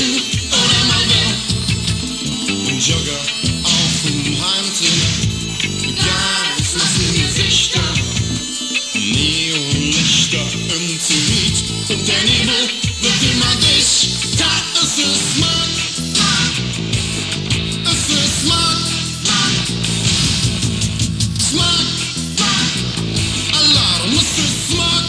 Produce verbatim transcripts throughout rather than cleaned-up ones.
Eisen oder mal wer. Ein Jogger auf dem Heimtrainer, ganz nasse Gesichter, Neonlichter im Zenit und der Nebel wird immer dichter. Es ist Smog, es ist Smog, Smog, Alarm, es ist Smog.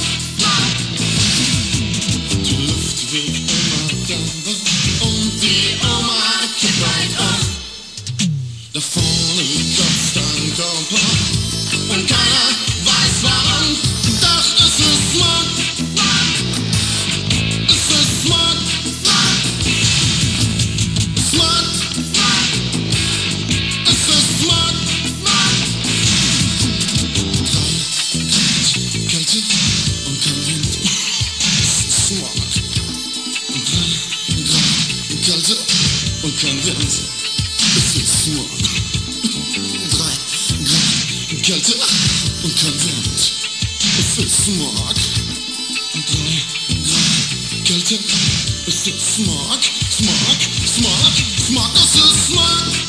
Die Luft wird immer dämmer und die Oma kippt bald auf. Da vorne kratzt ein Körper und keiner weiß warum. Doch es ist Smog, es ist Smog, Smog, es ist Smog. Drei Grad Kälte und kein Wind, es ist Smog. Drei Grad Kälte und kein Wind, es ist Smog. Drei Grad Kälte und kein Wind, es ist Smog. Drei Grad Kälte, es ist Smog, Smog, Smog, Smog, es ist Smog.